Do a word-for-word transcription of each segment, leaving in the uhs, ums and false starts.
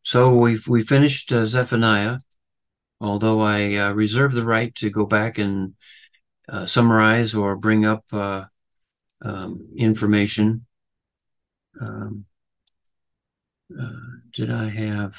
So we've we finished uh, Zephaniah, although I uh, reserve the right to go back and uh, summarize or bring up uh, um, information. Um, uh, did I have?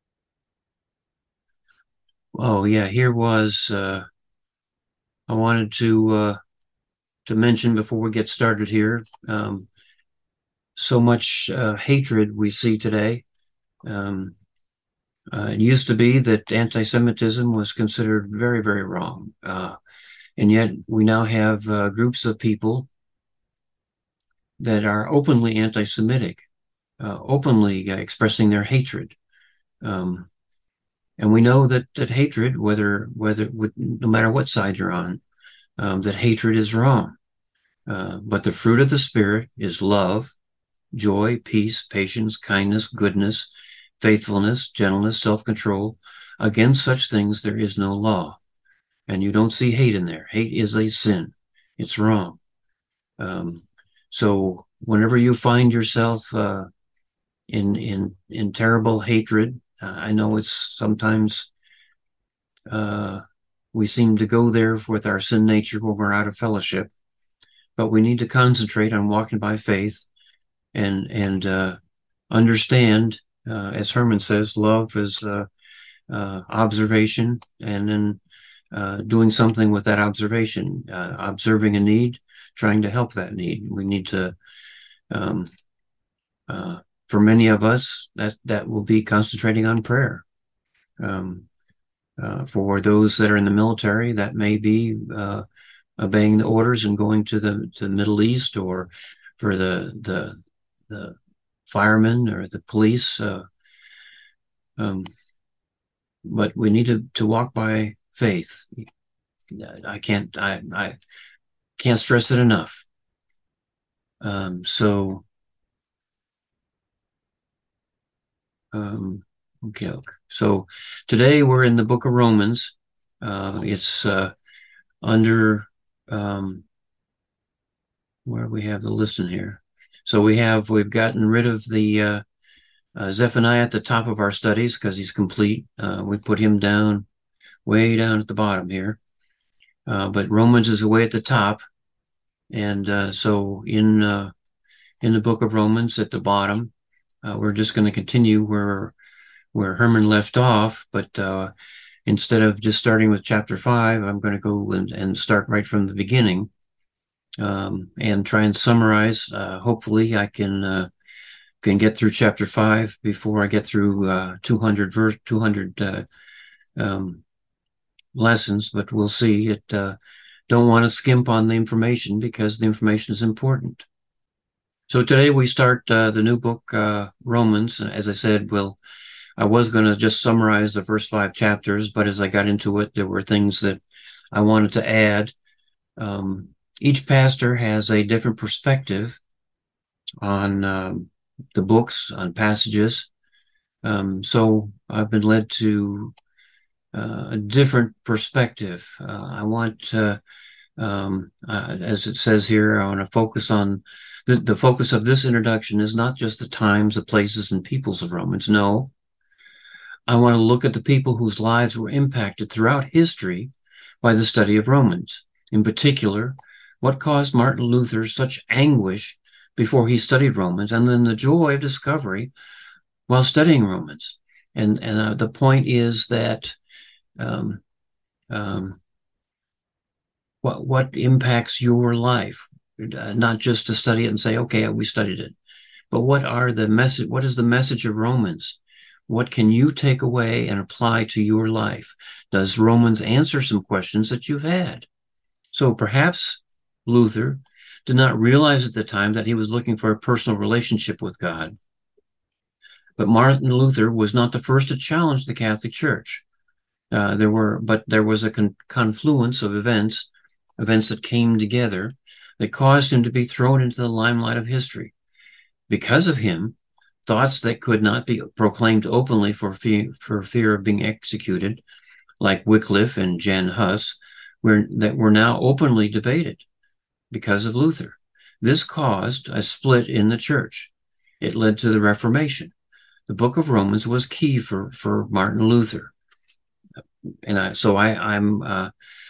Oh yeah, here was. Uh, I wanted to uh, to mention before we get started here. Um, so much uh, hatred we see today. Um, uh, it used to be that anti-Semitism was considered very, very wrong. Uh, and yet we now have uh, groups of people that are openly anti-Semitic, uh, openly uh, expressing their hatred. Um, and we know that that hatred, whether whether with, no matter what side you're on, um, that hatred is wrong. Uh, but the fruit of the Spirit is love, joy, peace, patience, kindness, goodness, faithfulness, gentleness, self-control. Against such things there is no law. And you don't see hate in there. Hate is a sin. It's wrong. Um, so whenever you find yourself uh, in in in terrible hatred, uh, I know it's sometimes uh, we seem to go there with our sin nature when we're out of fellowship, but we need to concentrate on walking by faith and and uh, understand, uh, as Herman says, love is uh, uh, observation, and then uh, doing something with that observation, uh, observing a need, trying to help that need. We need to, um, uh, for many of us, that that will be concentrating on prayer. Um, uh, for those that are in the military, that may be uh, obeying the orders and going to the to the Middle East, or for the the the firemen or the police. Uh, um, but we need to, to walk by faith. I can't I I can't stress it enough. Um, so um, okay. So today we're in the book of Romans. Uh, it's uh, under um, where we have the listen here. So we have we've gotten rid of the uh, uh, Zephaniah at the top of our studies because he's complete. Uh, we put him down way down at the bottom here. Uh, but Romans is way at the top, and uh, so in uh, in the book of Romans at the bottom, uh, we're just going to continue where where Herman left off. But uh, instead of just starting with chapter five, I'm going to go and, and start right from the beginning, um, and try and summarize. Uh, hopefully, I can uh, can get through chapter five before I get through uh, two hundred verse two hundred uh, um, lessons. But we'll see. It uh, don't want to skimp on the information because the information is important. So today we start uh, the new book, uh, Romans. As I said, we'll, I was going to just summarize the first five chapters, but as I got into it, there were things that I wanted to add. Um, each pastor has a different perspective on um, the books, on passages. Um, so I've been led to uh, a different perspective. Uh, I want, uh, um, uh, as it says here, I want to focus on the, the focus of this introduction is not just the times, the places, and peoples of Romans. No, I want to look at the people whose lives were impacted throughout history by the study of Romans. In particular, what caused Martin Luther such anguish before he studied Romans, and then the joy of discovery while studying Romans. And, and uh, the point is that um, um, what, what impacts your life, uh, not just to study it and say, okay, we studied it, but what are the message, what is the message of Romans? What can you take away and apply to your life? Does Romans answer some questions that you've had? So perhaps Luther did not realize at the time that he was looking for a personal relationship with God. But Martin Luther was not the first to challenge the Catholic Church. Uh, there were, but there was a con- confluence of events, events that came together that caused him to be thrown into the limelight of history. Because of him, thoughts that could not be proclaimed openly for fear, for fear of being executed, like Wycliffe and Jan Hus, were, that were now openly debated because of Luther. This caused a split in the church. It led to the Reformation. the book of Romans was key for, for Martin Luther. And I, so I, I'm, uh,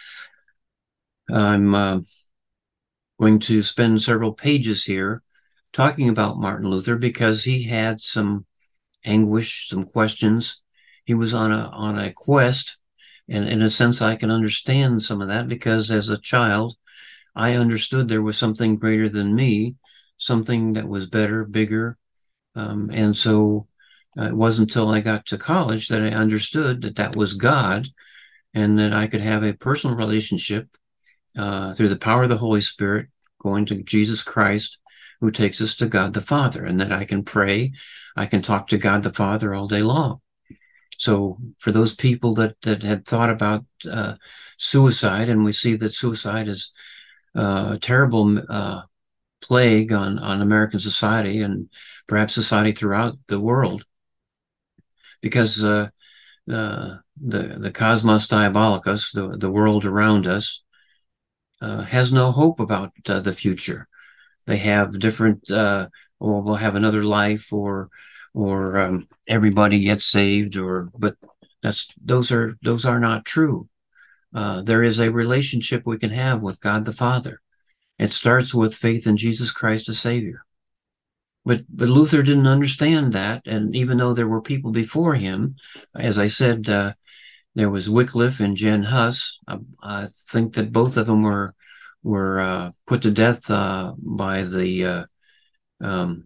I'm uh, going to spend several pages here talking about Martin Luther because he had some anguish, some questions. He was on a on a quest, and in a sense, I can understand some of that because as a child, I understood there was something greater than me, something that was better, bigger, um, and so uh, it wasn't until I got to college that I understood that that was God, and that I could have a personal relationship uh, through the power of the Holy Spirit, going to Jesus Christ, who takes us to God the Father, and that I can pray, I can talk to God the Father all day long. So for those people that, that had thought about uh, suicide, and we see that suicide is uh, a terrible uh, plague on, on American society and perhaps society throughout the world, because uh, uh, the, the cosmos diabolicus, the, the world around us, uh, has no hope about uh, the future. They have different, uh, or we'll have another life, or, or um, everybody gets saved, or, but that's, those are, those are not true. Uh, there is a relationship we can have with God the Father. It starts with faith in Jesus Christ as Savior. But, but Luther didn't understand that. And even though there were people before him, as I said, uh, there was Wycliffe and Jan Hus. I, I think that both of them were, were uh, put to death uh, by the uh, um,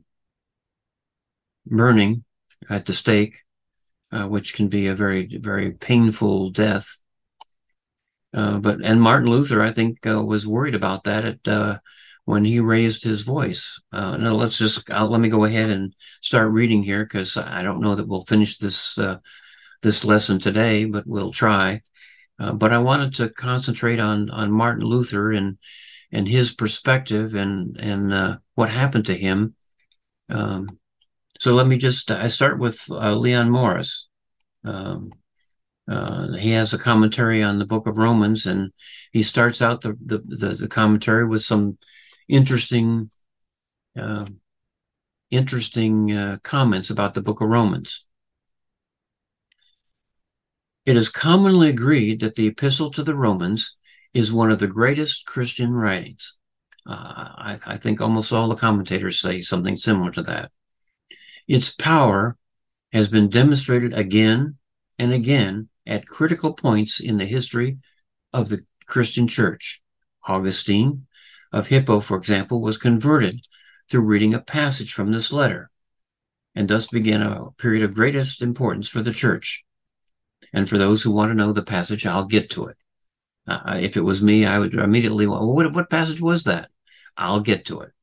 burning at the stake, uh, which can be a very, very painful death. Uh, but and Martin Luther, I think, uh, was worried about that at, uh, when he raised his voice. Uh, now let's just I'll, let me go ahead and start reading here, because I don't know that we'll finish this uh, this lesson today, but we'll try. Uh, but I wanted to concentrate on on Martin Luther and and his perspective and and uh, what happened to him. Um, so let me just I start with uh, Leon Morris. Um, uh, he has a commentary on the Book of Romans, and he starts out the the, the, the commentary with some interesting uh, interesting uh, comments about the Book of Romans. It is commonly agreed that the Epistle to the Romans is one of the greatest Christian writings. Uh, I, I think almost all the commentators say something similar to that. Its power has been demonstrated again and again at critical points in the history of the Christian church. Augustine of Hippo, for example, was converted through reading a passage from this letter, and thus began a period of greatest importance for the church. And for those who want to know the passage, I'll get to it. Uh, if it was me, I would immediately, well, what, what passage was that? I'll get to it.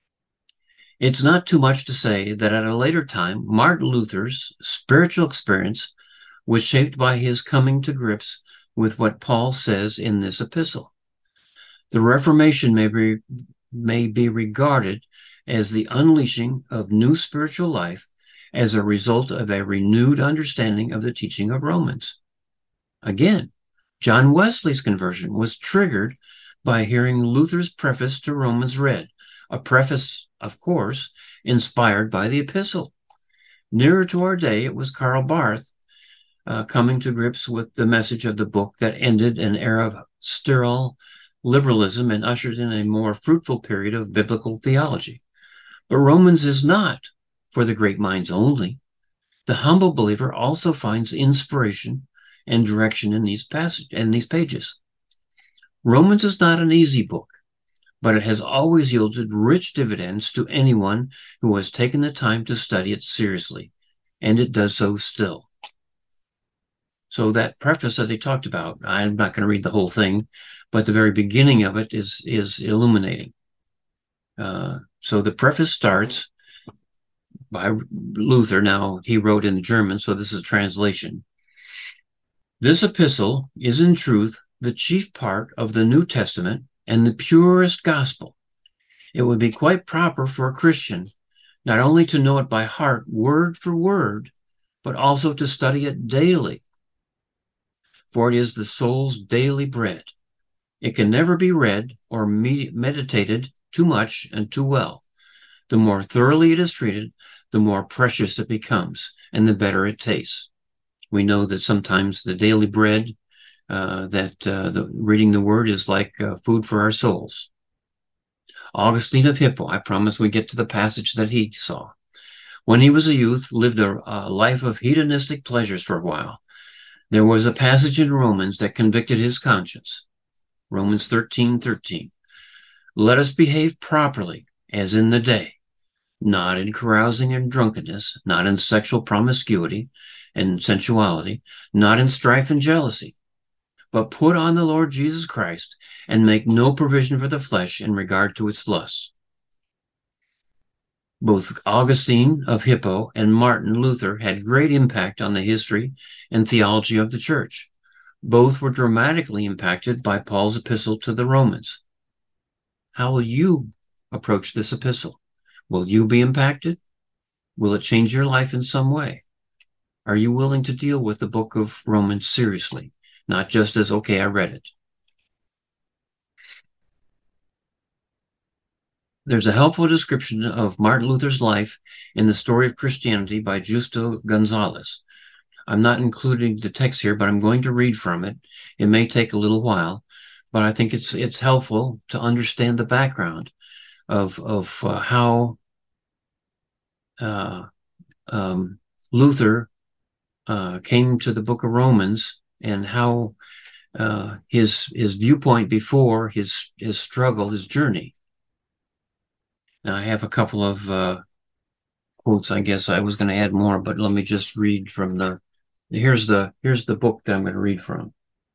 It's not too much to say that at a later time, Martin Luther's spiritual experience was shaped by his coming to grips with what Paul says in this epistle. The Reformation may be, may be regarded as the unleashing of new spiritual life as a result of a renewed understanding of the teaching of Romans. Again, John Wesley's conversion was triggered by hearing Luther's preface to Romans read, a preface, of course, inspired by the epistle. Nearer to our day, it was Karl Barth uh, coming to grips with the message of the book that ended an era of sterile liberalism and ushered in a more fruitful period of biblical theology. But Romans is not for the great minds only. The humble believer also finds inspiration and direction in these passages and these pages. Romans is not an easy book, but it has always yielded rich dividends to anyone who has taken the time to study it seriously, and it does so still. So that preface that they talked about, I'm not going to read the whole thing, but the very beginning of it is, is illuminating. Uh, so the preface starts by Luther. Now, he wrote in German, so this is a translation. This epistle is in truth the chief part of the New Testament and the purest gospel. It would be quite proper for a Christian not only to know it by heart, word for word, but also to study it daily. For it is the soul's daily bread. It can never be read or meditated too much and too well. The more thoroughly it is treated, the more precious it becomes, and the better it tastes. We know that sometimes the daily bread, uh, that uh, the, reading the word is like uh, food for our souls. Augustine of Hippo, I promise we get to the passage that he saw. When he was a youth, lived a, a life of hedonistic pleasures for a while. There was a passage in Romans that convicted his conscience. Romans thirteen thirteen. Let us behave properly, as in the day, not in carousing and drunkenness, not in sexual promiscuity and sensuality, not in strife and jealousy, but put on the Lord Jesus Christ and make no provision for the flesh in regard to its lusts. Both Augustine of Hippo and Martin Luther had great impact on the history and theology of the church. Both were dramatically impacted by Paul's epistle to the Romans. How will you approach this epistle? Will you be impacted? Will it change your life in some way? Are you willing to deal with the book of Romans seriously, not just as, okay, I read it? There's a helpful description of Martin Luther's life in The Story of Christianity by Justo Gonzalez. I'm not including the text here, but I'm going to read from it. It may take a little while, but I think it's it's helpful to understand the background of, of uh, how uh, um, Luther uh, came to the book of Romans, and how uh, his his viewpoint before his his struggle, his journey. Now, I have a couple of uh, quotes. I guess I was going to add more, but let me just read from the. Here's the here's the book that I'm going to read from.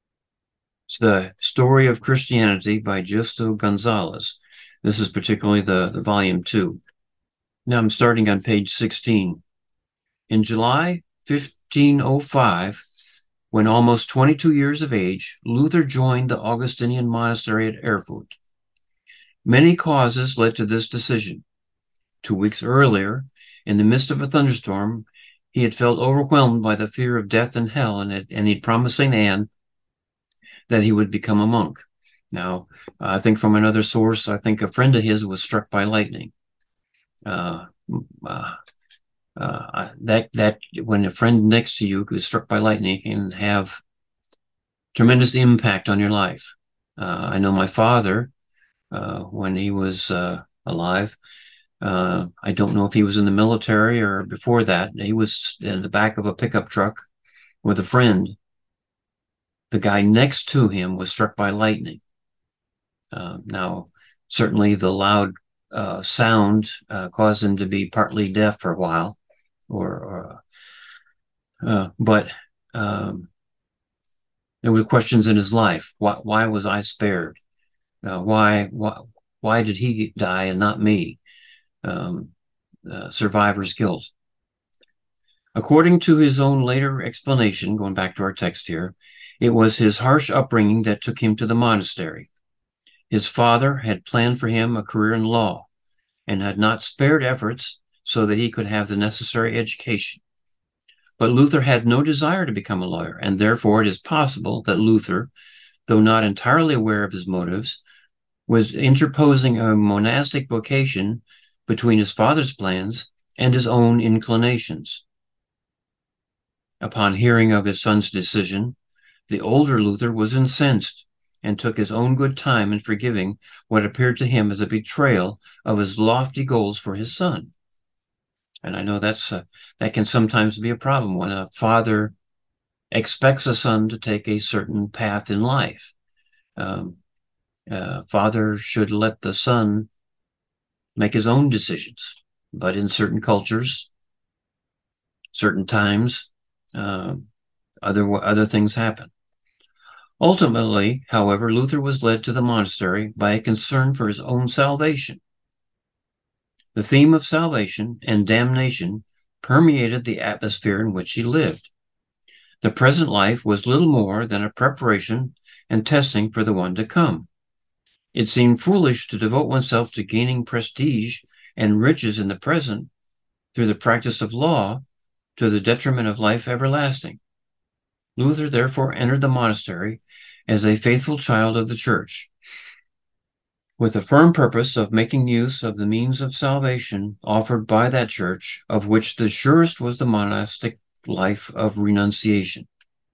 It's The Story of Christianity by Justo Gonzalez. This is particularly the, the volume two. Now I'm starting on page sixteen. In July fifteen oh five, when almost twenty-two years of age, Luther joined the Augustinian monastery at Erfurt. Many causes led to this decision. Two weeks earlier, in the midst of a thunderstorm, he had felt overwhelmed by the fear of death and hell, and, had, and he'd promised Saint Anne that he would become a monk. Now, I think from another source, I think a friend of his was struck by lightning. Uh, uh, uh, that that when a friend next to you is struck by lightning can have tremendous impact on your life. Uh, I know my father, uh, when he was uh, alive, uh, I don't know if he was in the military or before that, he was in the back of a pickup truck with a friend. The guy next to him was struck by lightning. Uh, now, certainly the loud uh, sound uh, caused him to be partly deaf for a while, or, or uh, but um, there were questions in his life. Why, why was I spared? Uh, why, why, why did he die and not me? Um, uh, survivor's guilt. According to his own later explanation, going back to our text here, it was his harsh upbringing that took him to the monastery. His father had planned for him a career in law and had not spared efforts so that he could have the necessary education. But Luther had no desire to become a lawyer, and therefore it is possible that Luther, though not entirely aware of his motives, was interposing a monastic vocation between his father's plans and his own inclinations. Upon hearing of his son's decision, the older Luther was incensed and took his own good time in forgiving what appeared to him as a betrayal of his lofty goals for his son. And I know that's a, that can sometimes be a problem when a father expects a son to take a certain path in life. Um, uh, father should let the son make his own decisions, but in certain cultures, certain times, uh, other other things happen. Ultimately, however, Luther was led to the monastery by a concern for his own salvation. The theme of salvation and damnation permeated the atmosphere in which he lived. The present life was little more than a preparation and testing for the one to come. It seemed foolish to devote oneself to gaining prestige and riches in the present through the practice of law to the detriment of life everlasting. Luther therefore entered the monastery as a faithful child of the church. with the firm purpose of making use of the means of salvation offered by that church, of which the surest was the monastic life of renunciation.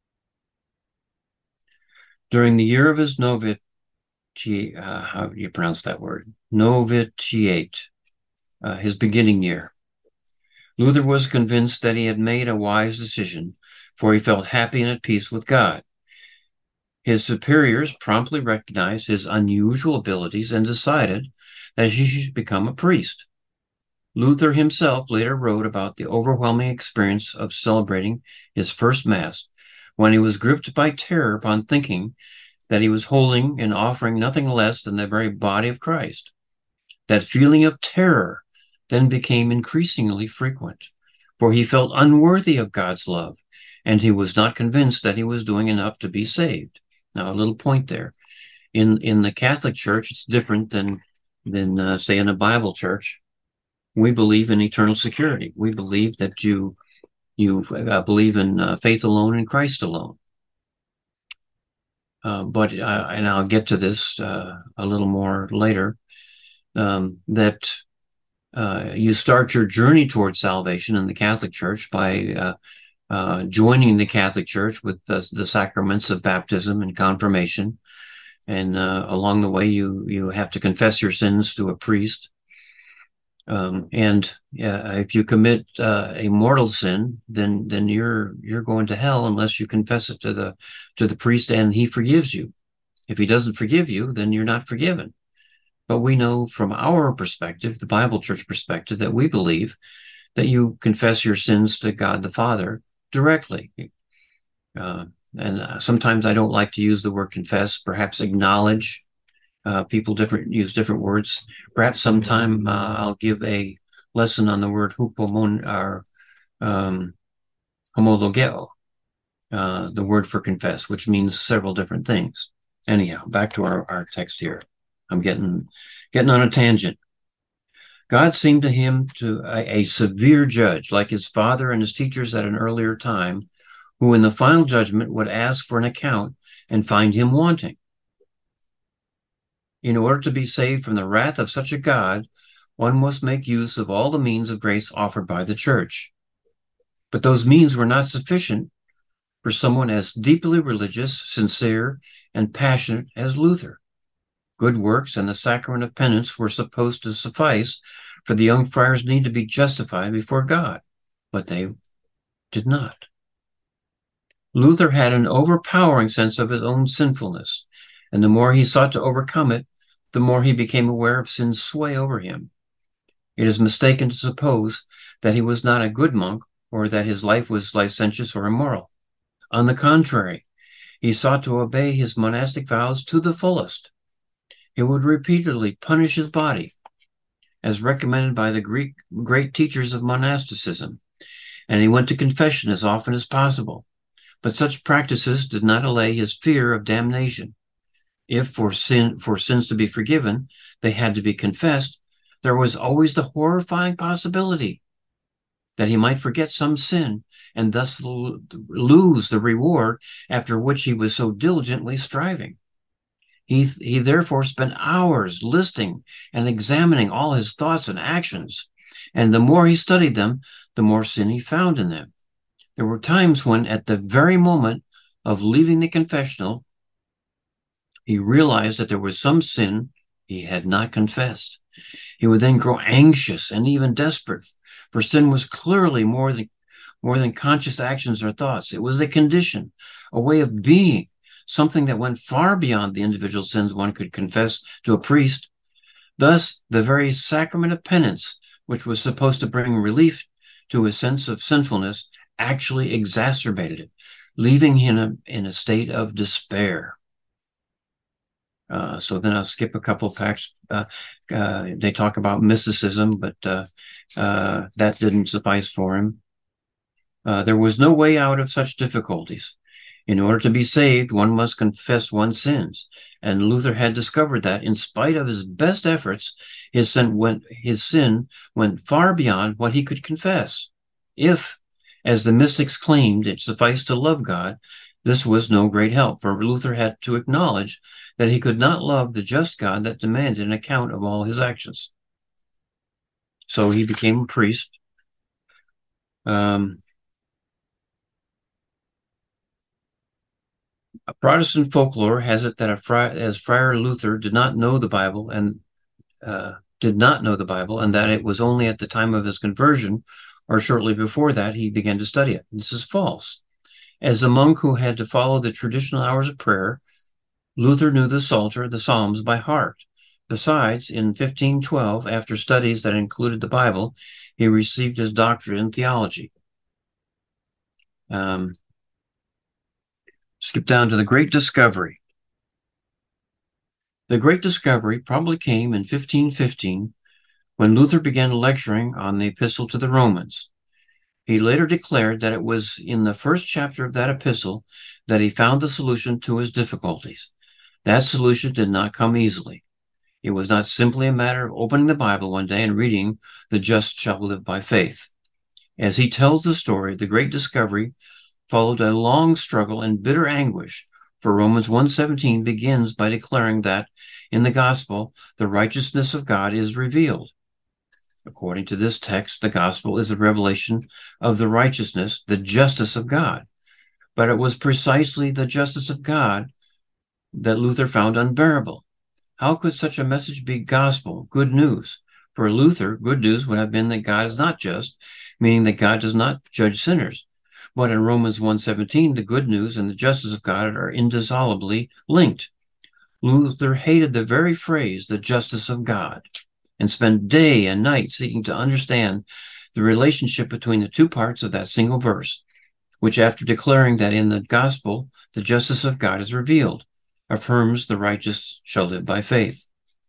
During the year of his novitiate, uh, how do you pronounce that word? Novitiate, uh, his beginning year, Luther was convinced that he had made a wise decision, for he felt happy and at peace with God. His superiors promptly recognized his unusual abilities and decided that he should become a priest. Luther himself later wrote about the overwhelming experience of celebrating his first Mass, when he was gripped by terror upon thinking that he was holding and offering nothing less than the very body of Christ. That feeling of terror then became increasingly frequent, for he felt unworthy of God's love, and he was not convinced that he was doing enough to be saved. Now, a little point there. In in the Catholic Church, it's different than, than uh, say, in a Bible church. We believe in eternal security. We believe that you, you uh, believe in uh, faith alone and Christ alone. Uh, but, uh, and I'll get to this uh, a little more later, um, that uh, you start your journey towards salvation in the Catholic Church by uh, uh, joining the Catholic Church with the, the sacraments of baptism and confirmation. And uh, along the way, you, you have to confess your sins to a priest. Um, and uh, if you commit uh, a mortal sin, then then you're you're going to hell unless you confess it to the to the priest and he forgives you. If he doesn't forgive you, then you're not forgiven. But we know from our perspective, the Bible Church perspective, that we believe that you confess your sins to God the Father directly. Uh, and sometimes I don't like to use the word confess, perhaps acknowledge. Uh, people different use different words. Perhaps sometime uh, I'll give a lesson on the word hupomon or um, homologeo, uh, the word for confess, which means several different things. Anyhow, back to our, our text here. I'm getting getting on a tangent. God seemed to him to a, a severe judge, like his father and his teachers at an earlier time, who in the final judgment would ask for an account and find him wanting. In order to be saved from the wrath of such a God, one must make use of all the means of grace offered by the church. But those means were not sufficient for someone as deeply religious, sincere, and passionate as Luther. Good works and the sacrament of penance were supposed to suffice for the young friar's need to be justified before God, but they did not. Luther had an overpowering sense of his own sinfulness, and the more he sought to overcome it, the more he became aware of sin's sway over him. It is mistaken to suppose that he was not a good monk or that his life was licentious or immoral. On the contrary, he sought to obey his monastic vows to the fullest. He would repeatedly punish his body, as recommended by the Greek great teachers of monasticism, and he went to confession as often as possible. But such practices did not allay his fear of damnation. If for sin, for sins to be forgiven, they had to be confessed, there was always the horrifying possibility that he might forget some sin and thus l- lose the reward after which he was so diligently striving. He, he therefore spent hours listing and examining all his thoughts and actions, and the more he studied them, the more sin he found in them. There were times when, at the very moment of leaving the confessional, he realized that there was some sin he had not confessed. He would then grow anxious and even desperate, for sin was clearly more than, more than conscious actions or thoughts. It was a condition, a way of being, something that went far beyond the individual sins one could confess to a priest. Thus, the very sacrament of penance, which was supposed to bring relief to his sense of sinfulness, actually exacerbated it, leaving him in a state of despair. Uh, so then I'll skip a couple of facts. Uh, uh, they talk about mysticism, but uh, uh, that didn't suffice for him. Uh, there was no way out of such difficulties. In order to be saved, one must confess one's sins. And Luther had discovered that, in spite of his best efforts, his sin went, his sin went far beyond what he could confess. If, as the mystics claimed, it sufficed to love God, This was no great help, for Luther had to acknowledge that he could not love the just God that demanded an account of all his actions. So he became a priest. Um, Protestant folklore has it that a fri as Friar Luther did not know the Bible and uh, did not know the Bible, and that it was only at the time of his conversion or shortly before that he began to study it. This is false. As a monk who had to follow the traditional hours of prayer, Luther knew the Psalter, the Psalms, by heart. Besides, in fifteen twelve, after studies that included the Bible, he received his doctorate in theology. Um, skip down to the Great Discovery. The Great Discovery probably came in fifteen fifteen when Luther began lecturing on the Epistle to the Romans. He later declared that it was in the first chapter of that epistle that he found the solution to his difficulties. That solution did not come easily. It was not simply a matter of opening the Bible one day and reading, "The just shall live by faith." As he tells the story, the Great Discovery followed a long struggle and bitter anguish, for Romans one seventeen begins by declaring that in the gospel, the righteousness of God is revealed. According to this text, the gospel is a revelation of the righteousness, the justice of God. But it was precisely the justice of God that Luther found unbearable. How could such a message be gospel, good news? For Luther, good news would have been that God is not just, meaning that God does not judge sinners. But in Romans one seventeen, the good news and the justice of God are indissolubly linked. Luther hated the very phrase, the justice of God, and spent day and night seeking to understand the relationship between the two parts of that single verse, which, after declaring that in the gospel the justice of God is revealed, affirms the righteous shall live by faith.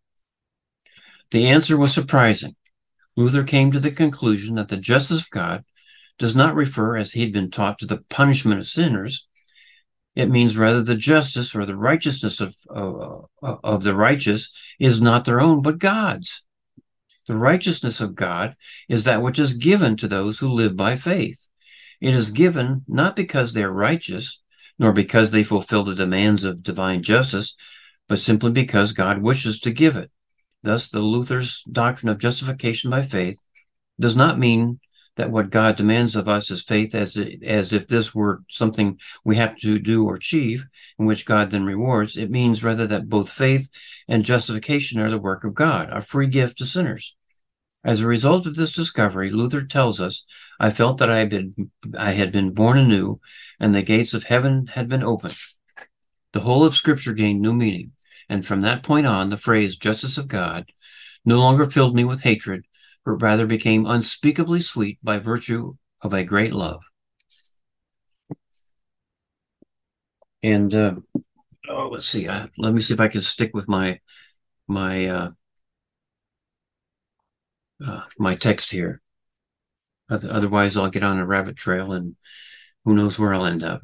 The answer was surprising. Luther came to the conclusion that the justice of God does not refer, as he had been taught, to the punishment of sinners. It means rather the justice or the righteousness of, of, of the righteous is not their own, but God's. The righteousness of God is that which is given to those who live by faith. It is given not because they are righteous, nor because they fulfill the demands of divine justice, but simply because God wishes to give it. Thus, the Luther's doctrine of justification by faith does not mean that what God demands of us is faith as, as if this were something we have to do or achieve, in which God then rewards. It means rather that both faith and justification are the work of God, a free gift to sinners. As a result of this discovery, Luther tells us, I felt that I had been, I had been born anew, and the gates of heaven had been opened. The whole of Scripture gained new meaning, and from that point on, the phrase justice of God no longer filled me with hatred, but rather became unspeakably sweet by virtue of a great love. And uh, oh, let's see. I, let me see if I can stick with my my uh, uh, my text here. Otherwise, I'll get on a rabbit trail, and who knows where I'll end up.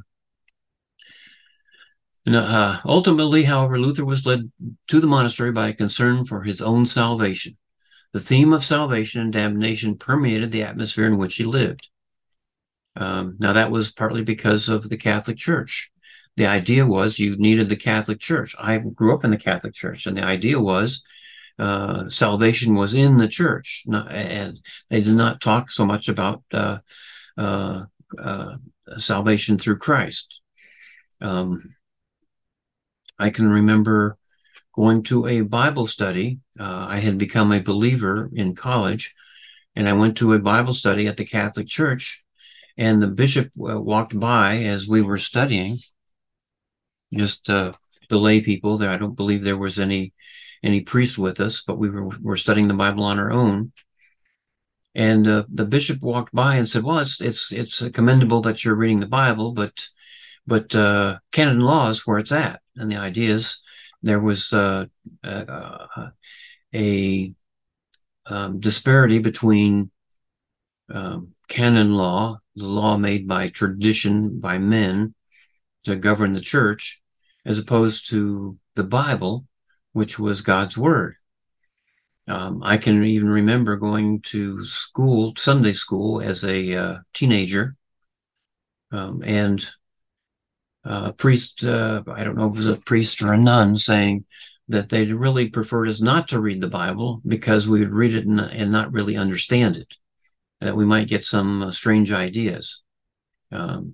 And, uh, ultimately, however, Luther was led to the monastery by a concern for his own salvation. The theme of salvation and damnation permeated the atmosphere in which he lived. Um, now, that was partly because of the Catholic Church. The idea was you needed the Catholic Church. I grew up in the Catholic Church, and the idea was uh, salvation was in the church. Not, and they did not talk so much about uh, uh, uh, salvation through Christ. Um, I can remember going to a Bible study. Uh, I had become a believer in college, and I went to a Bible study at the Catholic Church, and the bishop uh, walked by as we were studying, just uh, the lay people there. I don't believe there was any any priest with us, but we were, were studying the Bible on our own. And uh, the bishop walked by and said, well, it's it's it's commendable that you're reading the Bible, but but uh, canon law is where it's at. And the idea is there was uh, uh, a um, disparity between um, canon law, the law made by tradition, by men to govern the church, as opposed to the Bible, which was God's word. Um, I can even remember going to school, Sunday school, as a uh, teenager, um, and a priest, uh, I don't know if it was a priest or a nun, saying that they really preferred us not to read the Bible because we would read it and, and not really understand it, that we might get some uh, strange ideas. Um,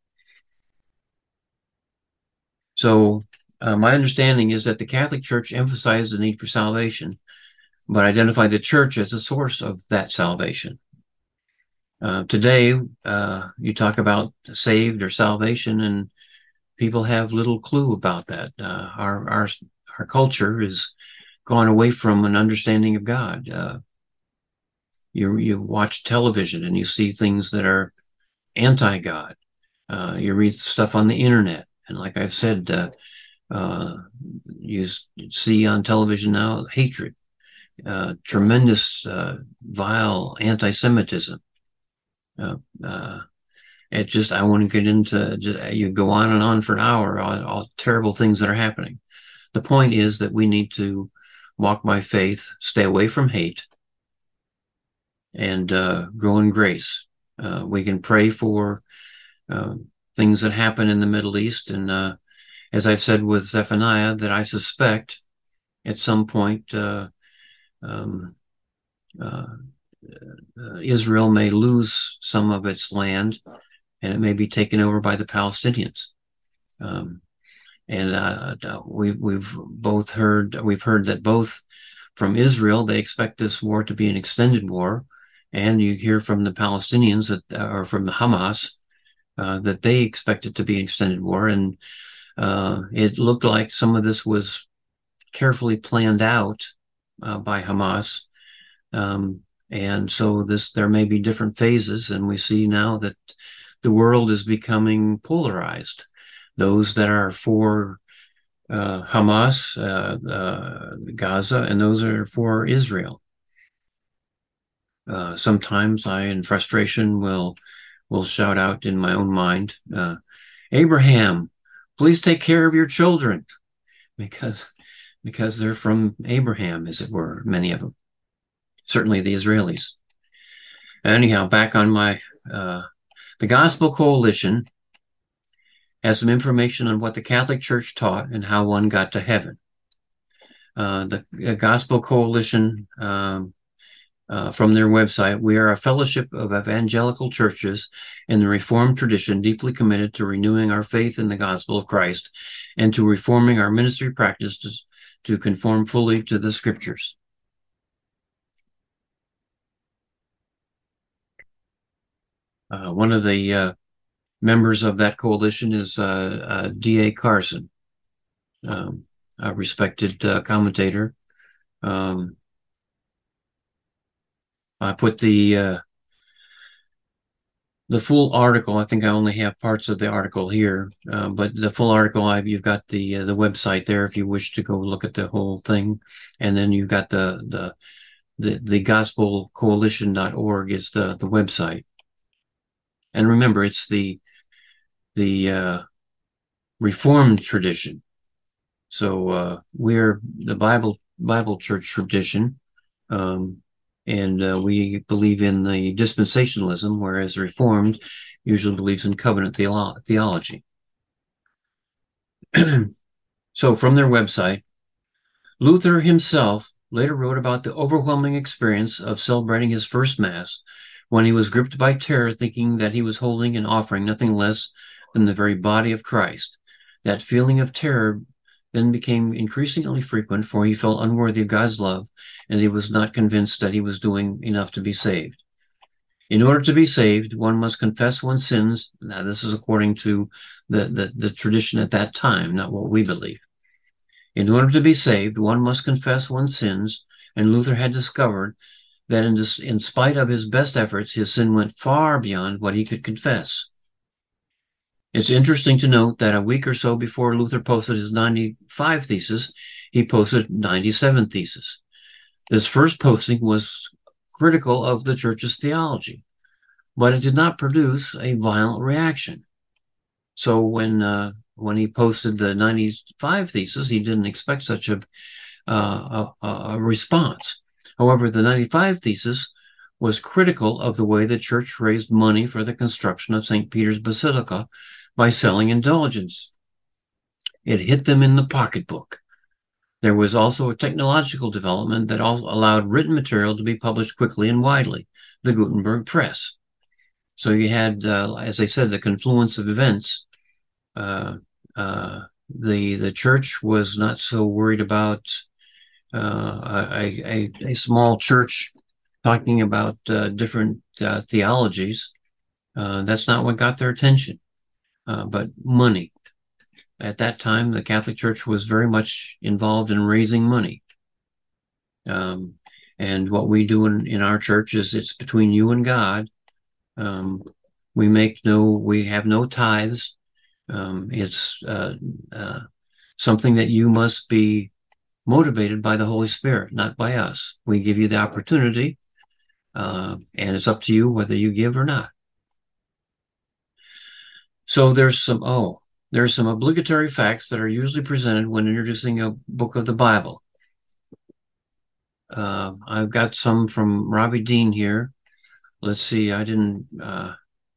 so uh, my understanding is that the Catholic Church emphasized the need for salvation, but identified the church as the source of that salvation. Uh, today, uh, you talk about saved or salvation, and people have little clue about that. Uh, our our our culture is gone away from an understanding of God. Uh, you you watch television and you see things that are anti-God. Uh, you read stuff on the internet, and like I've said, uh, uh, you see on television now hatred, uh, tremendous, uh, vile anti-Semitism. Uh, uh, it just, I want to get into, just, you go on and on for an hour on all terrible things that are happening. The point is that we need to walk by faith, stay away from hate, and uh, grow in grace. Uh, we can pray for uh, things that happen in the Middle East. And uh, as I've said with Zephaniah, that I suspect at some point uh, um, uh, uh, Israel may lose some of its land, and it may be taken over by the Palestinians. Um, and uh, we, we've both heard, we've heard that both from Israel, they expect this war to be an extended war, and you hear from the Palestinians that, or from the Hamas, uh, that they expect it to be an extended war. And uh, it looked like some of this was carefully planned out uh, by Hamas. Um, and so this, there may be different phases, and we see now that the world is becoming polarized. Those that are for uh, Hamas, uh, uh, Gaza, and those are for Israel. Uh, sometimes I, in frustration, will will shout out in my own mind, uh, Abraham, please take care of your children, because because they're from Abraham, as it were, many of them. Certainly the Israelis. Anyhow, back on my, uh, the Gospel Coalition has some information on what the Catholic Church taught and how one got to heaven. Uh, the, the Gospel Coalition, um, uh, from their website, we are a fellowship of evangelical churches in the Reformed tradition, deeply committed to renewing our faith in the gospel of Christ and to reforming our ministry practices to conform fully to the scriptures. Uh, one of the uh, members of that coalition is uh, uh, D A Carson, um, a respected uh, commentator. Um, I put the uh, the full article. I think I only have parts of the article here, uh, but the full article, I've, you've got the uh, the website there if you wish to go look at the whole thing, and then you've got the the the, the gospel coalition dot org is the the website. And remember, it's the the uh, Reformed tradition. So uh, we're the Bible Bible Church tradition, um, and uh, we believe in the dispensationalism, whereas Reformed usually believes in covenant theolo- theology. So from their website, Luther himself later wrote about the overwhelming experience of celebrating his first Mass when he was gripped by terror, thinking that he was holding and offering nothing less than the very body of Christ. That feeling of terror then became increasingly frequent, for he felt unworthy of God's love, and he was not convinced that he was doing enough to be saved. In order to be saved, one must confess one's sins. Now, this is according to the, the, the tradition at that time, not what we believe. In order to be saved, one must confess one's sins, and Luther had discovered that in, this, in spite of his best efforts, his sin went far beyond what he could confess. It's interesting to note that a week or so before Luther posted his ninety-five Theses, he posted ninety-seven Theses. This first posting was critical of the church's theology, but it did not produce a violent reaction. So when uh, when he posted the ninety-five Theses, he didn't expect such a, uh, a, a response. However, the ninety-five Theses was critical of the way the church raised money for the construction of Saint Peter's Basilica by selling indulgence. It hit them in the pocketbook. There was also a technological development that also allowed written material to be published quickly and widely, the Gutenberg Press. So you had, uh, as I said, the confluence of events. Uh, uh, the the church was not so worried about uh, a, a, a small church talking about uh, different uh, theologies. Uh, that's not what got their attention, uh, but money. At that time, the Catholic Church was very much involved in raising money. Um, and what we do in, in our church is it's between you and God. Um, we make no, we have no tithes. Um, it's uh, uh, something that you must be motivated by the Holy Spirit, not by us. We give you the opportunity, uh, and it's up to you whether you give or not. So there's some, oh, there's some obligatory facts that are usually presented when introducing a book of the Bible. Uh, I've got some from Robbie Dean here. Let's see, I didn't, uh,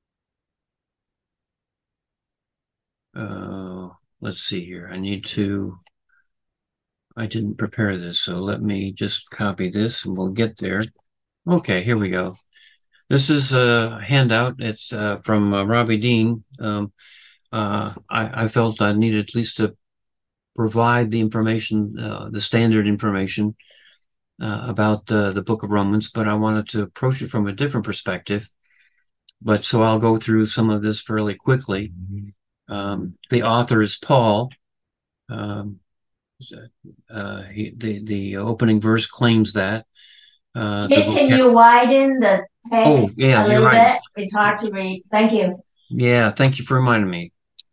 uh, let's see here. I need to, I didn't prepare this, so let me just copy this and we'll get there. Okay, here we go. This is a handout. It's uh, from uh, Robbie Dean. Um, uh, I, I felt I needed at least to provide the information, uh, the standard information uh, about uh, the book of Romans, but I wanted to approach it from a different perspective. But so I'll go through some of this fairly quickly. Um, the author is Paul. Um, uh, he, the, the opening verse claims that. Uh, can, can you widen the text oh, yeah, a little right. bit? It's hard to read. Thank you. Yeah, thank you for reminding me.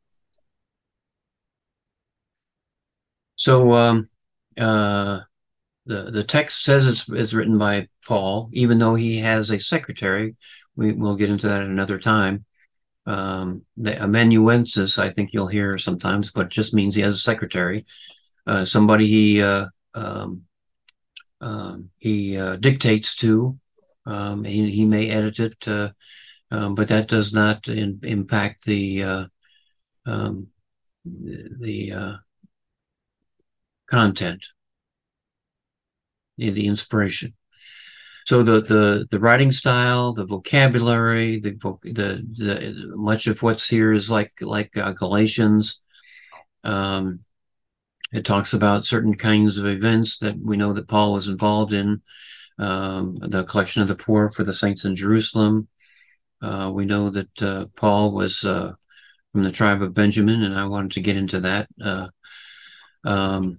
So um, uh, the the text says it's it's written by Paul, even though he has a secretary. We we'll get into that at another time. Um, the amanuensis, I think you'll hear sometimes, but it just means he has a secretary, uh, somebody he uh, um, um, he uh, dictates to. Um, he he may edit it, uh, um, but that does not in, impact the uh, um, the uh, content, the inspiration. So the the the writing style, the vocabulary, the the, the much of what's here is like like uh, Galatians. Um, it talks about certain kinds of events that we know that Paul was involved in. Um, the collection of the poor for the saints in Jerusalem. Uh, we know that uh, Paul was uh, from the tribe of Benjamin, and I wanted to get into that. Uh, um,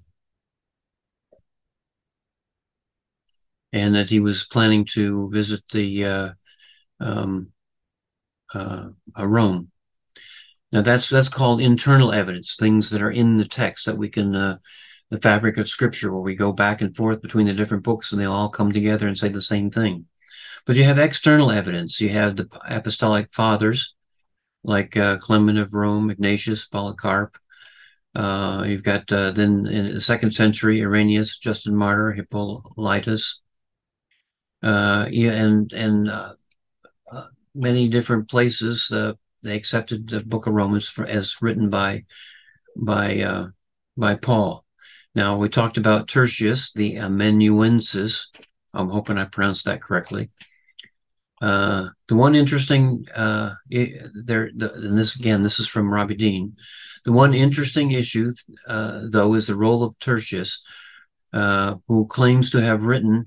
and that he was planning to visit the uh, um, uh, Rome. Now that's that's called internal evidence, things that are in the text that we can, uh, the fabric of Scripture, where we go back and forth between the different books and they all come together and say the same thing. But you have external evidence. You have the apostolic fathers, like uh, Clement of Rome, Ignatius, Polycarp. Uh, you've got uh, then in the second century, Irenaeus, Justin Martyr, Hippolytus. Uh, yeah, and and uh, uh, many different places uh, they accepted the Book of Romans for, as written by by uh, by Paul. Now we talked about Tertius, the amanuensis. I'm hoping I pronounced that correctly. Uh, the one interesting uh, it, there, the, and this again, this is from Robbie Dean. The one interesting issue, uh, though, is the role of Tertius, uh, who claims to have written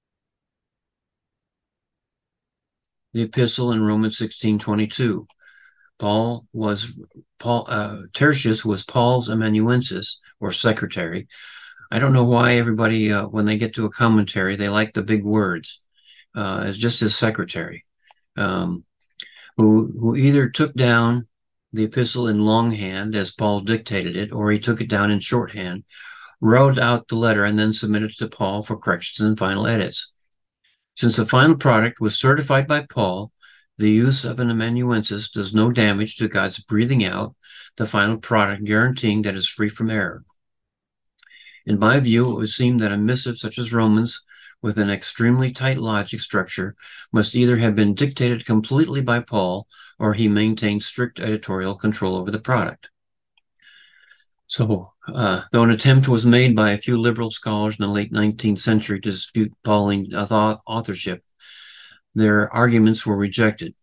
the epistle in Romans sixteen twenty-two. Paul was Paul uh, Tertius was Paul's amanuensis, or secretary. I don't know why everybody, uh, when they get to a commentary, they like the big words. Uh, as just his secretary, um, who who either took down the epistle in longhand as Paul dictated it, or he took it down in shorthand, wrote out the letter, and then submitted it to Paul for corrections and final edits. Since the final product was certified by Paul, the use of an amanuensis does no damage to God's breathing out the final product, guaranteeing that it's free from error. In my view, it would seem that a missive such as Romans with an extremely tight logic structure must either have been dictated completely by Paul or he maintained strict editorial control over the product. So, uh, though an attempt was made by a few liberal scholars in the late nineteenth century to dispute Pauline authorship, their arguments were rejected.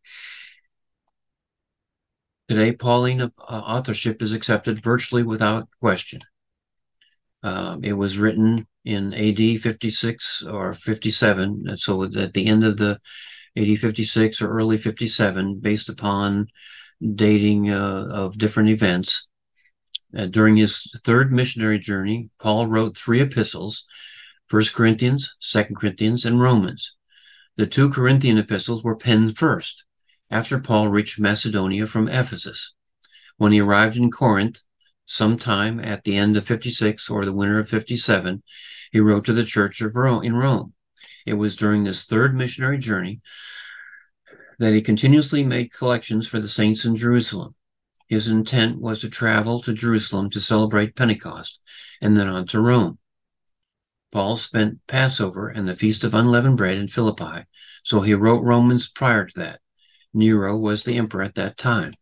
Today, Pauline uh, authorship is accepted virtually without question. Uh, it was written in A D fifty-six or fifty-seven, so at the end of the A D fifty-six or early fifty-seven, based upon dating uh, of different events. Uh, during his third missionary journey, Paul wrote three epistles, First Corinthians, Second Corinthians, and Romans. The two Corinthian epistles were penned first, after Paul reached Macedonia from Ephesus. When he arrived in Corinth, sometime at the end of fifty-six or the winter of fifty-seven, he wrote to the church of Rome, in Rome. It was during this third missionary journey that he continuously made collections for the saints in Jerusalem. His intent was to travel to Jerusalem to celebrate Pentecost and then on to Rome. Paul spent Passover and the Feast of Unleavened Bread in Philippi, so he wrote Romans prior to that. Nero was the emperor at that time.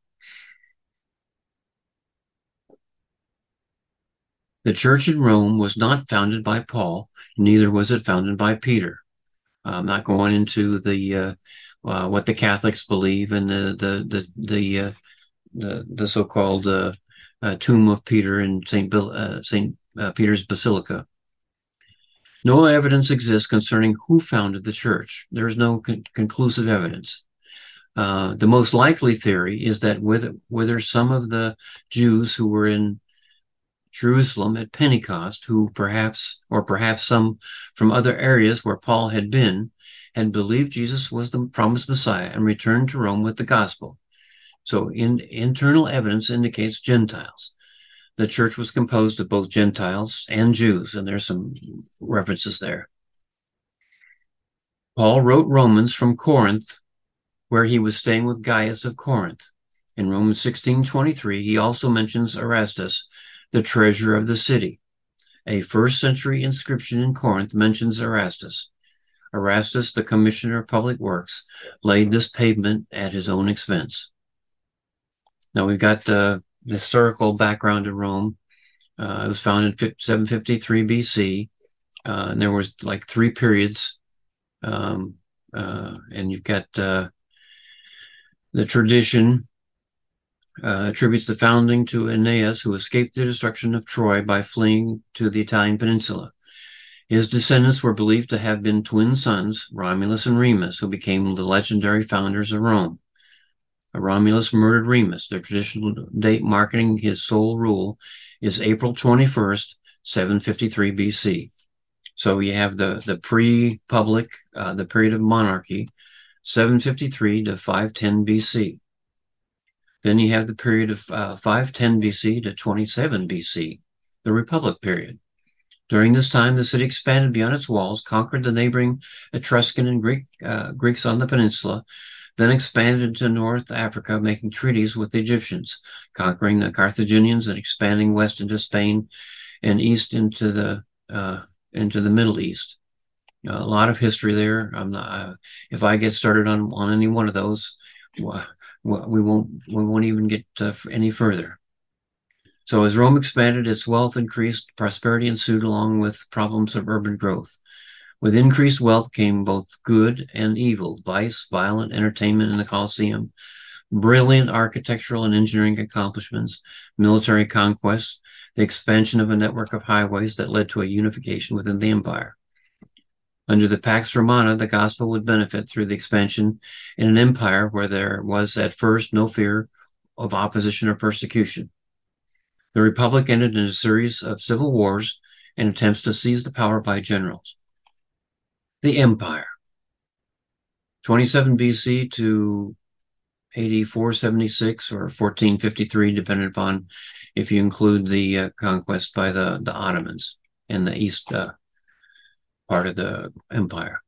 The church in Rome was not founded by Paul, neither was it founded by Peter. I'm not going into the uh, uh, what the Catholics believe and the the the the, uh, the, the so-called uh, uh, tomb of Peter in Saint Bill, uh, Saint uh, Peter's Basilica. No evidence exists concerning who founded the church. There is no con conclusive evidence. Uh, the most likely theory is that whether, whether some of the Jews who were in Jerusalem at Pentecost, who perhaps, or perhaps some from other areas where Paul had been, had believed Jesus was the promised Messiah and returned to Rome with the gospel. So in, internal evidence indicates Gentiles. The church was composed of both Gentiles and Jews, and there's some references there. Paul wrote Romans from Corinth, where he was staying with Gaius of Corinth. In Romans sixteen twenty-three, he also mentions Erastus, the treasurer of the city. A first century inscription in Corinth mentions Erastus. Erastus, the commissioner of public works, laid this pavement at his own expense. Now we've got uh, the historical background of Rome. Uh, it was founded in seven fifty-three B C, uh, and there was like three periods. Um, uh, and you've got uh, the tradition uh, attributes the founding to Aeneas, who escaped the destruction of Troy by fleeing to the Italian peninsula. His descendants were believed to have been twin sons, Romulus and Remus, who became the legendary founders of Rome. Romulus murdered Remus. The traditional date marking his sole rule is April twenty-first, seven fifty-three B C. So you have the, the pre-public, uh, the period of monarchy, seven fifty-three to five ten B C. Then you have the period of uh, five ten B C to twenty-seven B C, the Republic period. During this time, the city expanded beyond its walls, conquered the neighboring Etruscan and Greek uh, Greeks on the peninsula, then expanded into North Africa, making treaties with the Egyptians, conquering the Carthaginians and expanding west into Spain and east into the uh, into the Middle East. Uh, a lot of history there. I'm not. Uh, if I get started on on any one of those, well, we won't we won't even get uh, any further. So as Rome expanded, its wealth increased, prosperity ensued along with problems of urban growth. With increased wealth came both good and evil, vice, violent entertainment in the Colosseum, brilliant architectural and engineering accomplishments, military conquests, the expansion of a network of highways that led to a unification within the empire. Under the Pax Romana, the gospel would benefit through the expansion in an empire where there was at first no fear of opposition or persecution. The Republic ended in a series of civil wars and attempts to seize the power by generals. The Empire. twenty-seven B C to A D four seventy-six or fourteen fifty-three, depending upon if you include the uh, conquest by the, the Ottomans in the east uh, part of the empire.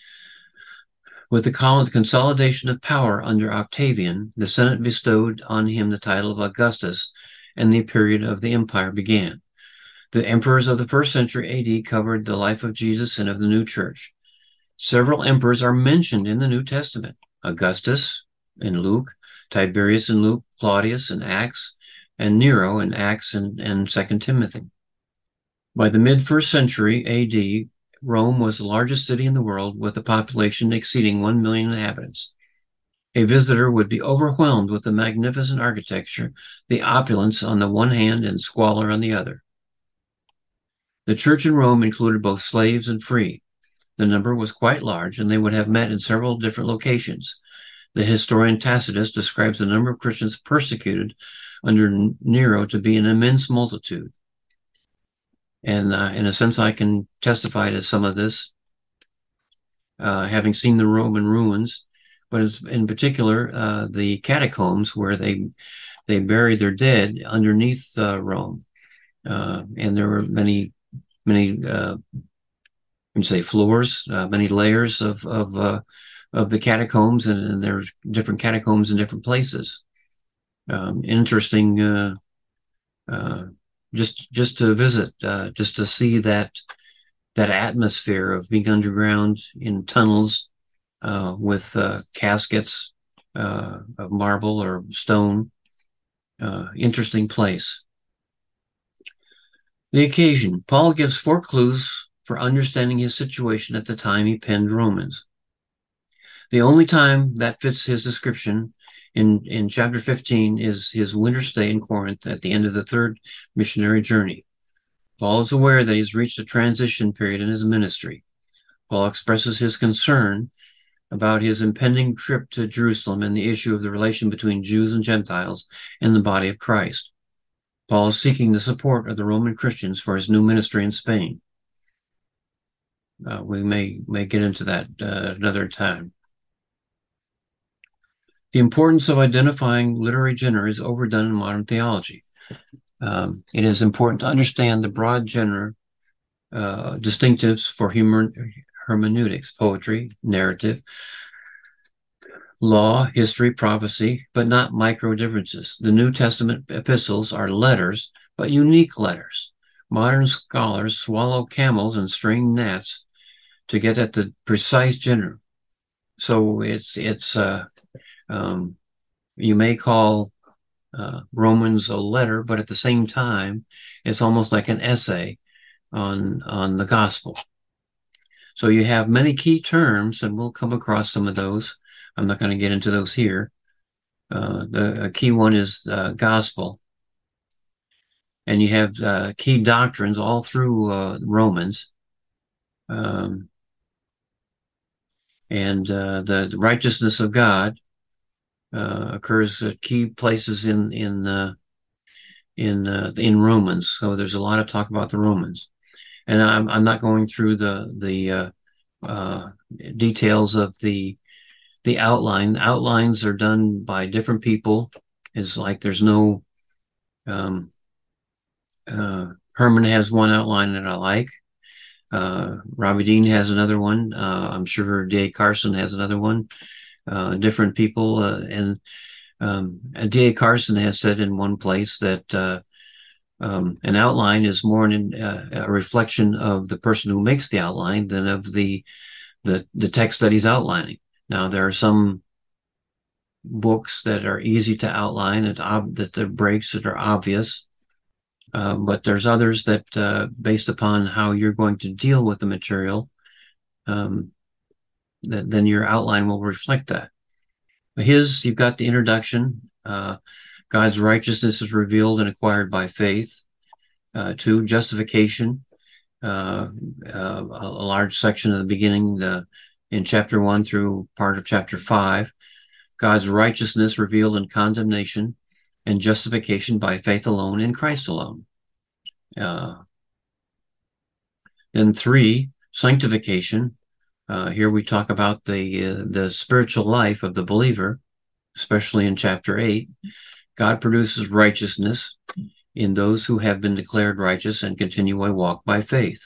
With the consolidation of power under Octavian, the Senate bestowed on him the title of Augustus, and the period of the empire began. The emperors of the first century A D covered the life of Jesus and of the new church. Several emperors are mentioned in the New Testament. Augustus in Luke, Tiberius in Luke, Claudius in Acts, and Nero in Acts and, and Second Timothy. By the mid-first century A D, Rome was the largest city in the world with a population exceeding one million inhabitants. A visitor would be overwhelmed with the magnificent architecture, the opulence on the one hand and squalor on the other. The church in Rome included both slaves and free. The number was quite large, and they would have met in several different locations. The historian Tacitus describes the number of Christians persecuted under Nero to be an immense multitude. And uh, in a sense, I can testify to some of this, uh, having seen the Roman ruins, but in particular, uh, the catacombs where they they buried their dead underneath uh, Rome. Uh, and there were many, many, uh, you say floors, uh, many layers of of uh, of the catacombs, and, and there's different catacombs in different places. Um, interesting, uh, uh, just just to visit, uh, just to see that that atmosphere of being underground in tunnels uh, with uh, caskets uh, of marble or stone. Uh, interesting place. The occasion. Paul gives four clues for understanding his situation at the time he penned Romans. The only time that fits his description in, in chapter fifteen is his winter stay in Corinth at the end of the third missionary journey. Paul is aware that he's reached a transition period in his ministry. Paul expresses his concern about his impending trip to Jerusalem and the issue of the relation between Jews and Gentiles in the body of Christ. Paul is seeking the support of the Roman Christians for his new ministry in Spain. Uh, we may, may get into that uh, another time. The importance of identifying literary genre is overdone in modern theology. Um, it is important to understand the broad genre uh, distinctives for humor, hermeneutics, poetry, narrative, law, history, prophecy, but not micro differences. The New Testament epistles are letters, but unique letters. Modern scholars swallow camels and string gnats to get at the precise genre. So it's, it's, uh, um, you may call uh, Romans a letter, but at the same time, it's almost like an essay on, on the gospel. So you have many key terms, and we'll come across some of those. I'm not going to get into those here. Uh, the a key one is uh, gospel. And you have uh, key doctrines all through uh, Romans. Um, and uh, the, the righteousness of God uh, occurs at key places in in uh, in uh, in Romans. So there's a lot of talk about the Romans. And I'm I'm not going through the the uh, uh, details of the the outline. Outlines are done by different people. It's like there's no. Um, uh, Herman has one outline that I like. Uh, Robbie Dean has another one. Uh, I'm sure D A Carson has another one. Uh, different people, uh, and um, D A Carson has said in one place that uh, um, an outline is more an, uh, a reflection of the person who makes the outline than of the the the text that he's outlining. Now there are some books that are easy to outline, that ob- that the breaks that are obvious. Uh, but there's others that, uh, based upon how you're going to deal with the material, um, that then your outline will reflect that. His, you've got the introduction. Uh, God's righteousness is revealed and acquired by faith. Uh, two, justification. Uh, uh, a, a large section of the beginning uh, in chapter one through part of chapter five. God's righteousness revealed in condemnation and justification by faith alone in Christ alone. Uh, and three, sanctification. Uh, here we talk about the uh, the spiritual life of the believer, especially in chapter eight. God produces righteousness in those who have been declared righteous and continue a walk by faith.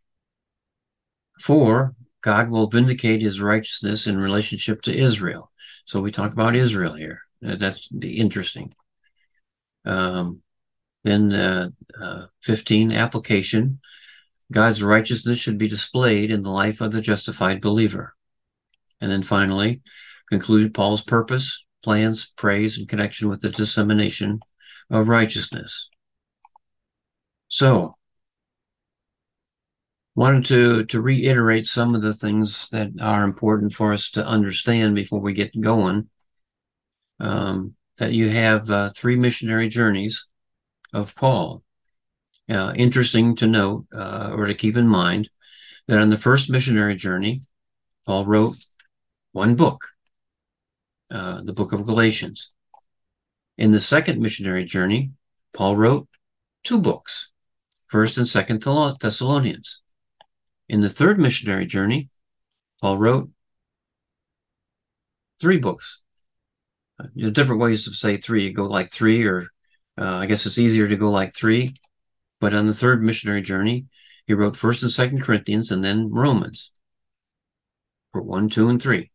Four, God will vindicate his righteousness in relationship to Israel. So we talk about Israel here. Uh, that's be interesting. Um, then uh, uh, fifteen, application. God's righteousness should be displayed in the life of the justified believer. And then finally, conclude Paul's purpose, plans, praise in connection with the dissemination of righteousness. So, wanted to, to reiterate some of the things that are important for us to understand before we get going. Um, that you have uh, three missionary journeys of Paul. Uh, interesting to note, uh, or to keep in mind, that on the first missionary journey, Paul wrote one book, uh, the book of Galatians. In the second missionary journey, Paul wrote two books, First and Second Thessalonians. In the third missionary journey, Paul wrote three books. There's different ways to say three. You go like three, or uh, I guess it's easier to go like three. But on the third missionary journey, he wrote First and Second Corinthians and then Romans for one, two, and three.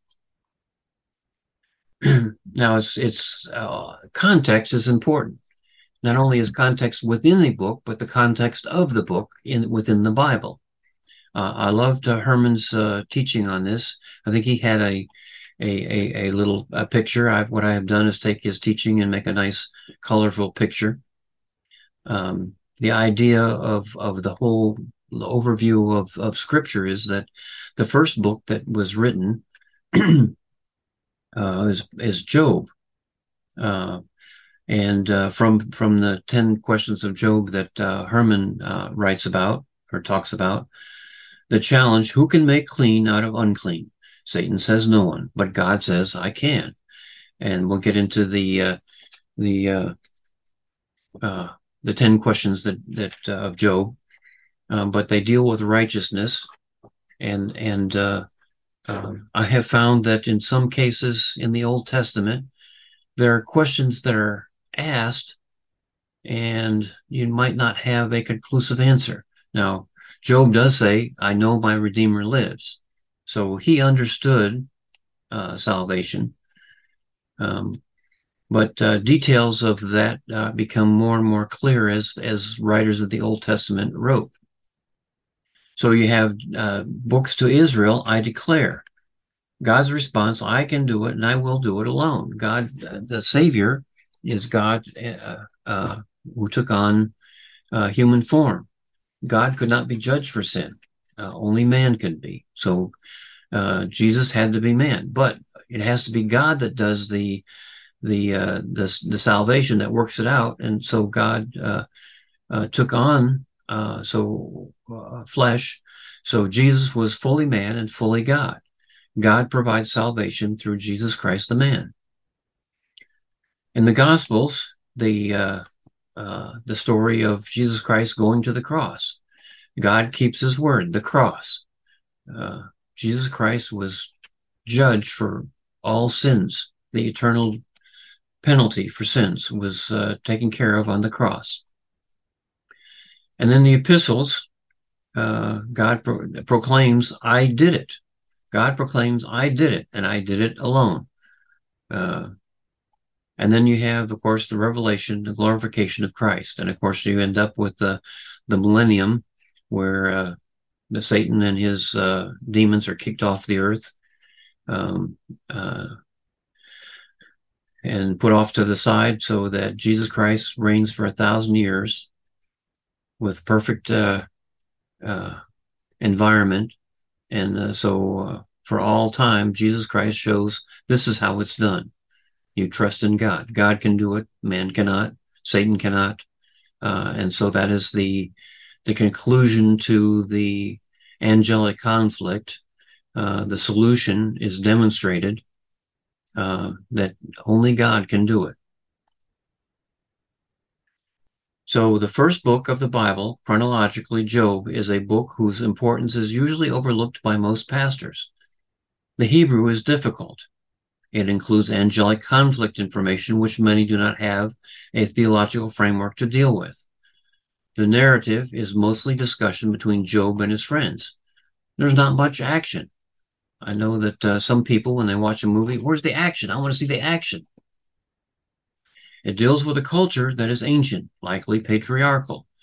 Now, it's it's uh, context is important. Not only is context within a book, but the context of the book in within the Bible. Uh, I loved uh, Herman's uh, teaching on this. I think he had a a a, a little a picture. I've, what I have done is take his teaching and make a nice, colorful picture. Um, the idea of of the whole the overview of of Scripture is that the first book that was written uh, is is Job, uh, and uh, from from the ten questions of Job that uh, Herman uh, writes about or talks about. The challenge, who can make clean out of unclean? Satan says no one, but God says I can. And we'll get into the uh, the uh, uh, the ten questions that that uh, of Job, uh, but they deal with righteousness, and and uh, uh, I have found that in some cases in the Old Testament there are questions that are asked, and you might not have a conclusive answer. Now, Job does say, I know my Redeemer lives. So he understood uh, salvation. Um, but uh, details of that uh, become more and more clear as, as writers of the Old Testament wrote. So you have uh, books to Israel, I declare. God's response, I can do it and I will do it alone. God, uh, the Savior, is God uh, uh, who took on uh, human form. God could not be judged for sin. Uh, only man could be. So uh, Jesus had to be man, but it has to be God that does the the uh, the, the salvation, that works it out. And so God uh, uh, took on uh, so uh, flesh. So Jesus was fully man and fully God. God provides salvation through Jesus Christ, the man. In the Gospels, the uh, Uh, the story of Jesus Christ going to the cross. God keeps his word, the cross. Uh, Jesus Christ was judged for all sins. The eternal penalty for sins was uh, taken care of on the cross. And then the epistles, uh, God pro proclaims, I did it. God proclaims, I did it, and I did it alone. Uh, And then you have, of course, the revelation, the glorification of Christ. And of course, you end up with the, the millennium, where uh, the Satan and his uh, demons are kicked off the earth um, uh, and put off to the side, so that Jesus Christ reigns for a thousand years with perfect uh, uh, environment. And uh, so uh, for all time, Jesus Christ shows this is how it's done. You trust in God. God can do it. Man cannot. Satan cannot. Uh, and so that is the the conclusion to the angelic conflict. Uh, the solution is demonstrated uh, that only God can do it. So the first book of the Bible, chronologically, Job, is a book whose importance is usually overlooked by most pastors. The Hebrew is difficult. It includes angelic conflict information, which many do not have a theological framework to deal with. The narrative is mostly discussion between Job and his friends. There's not much action. I know that uh, some people, when they watch a movie, where's the action? I want to see the action. It deals with a culture that is ancient, likely patriarchal.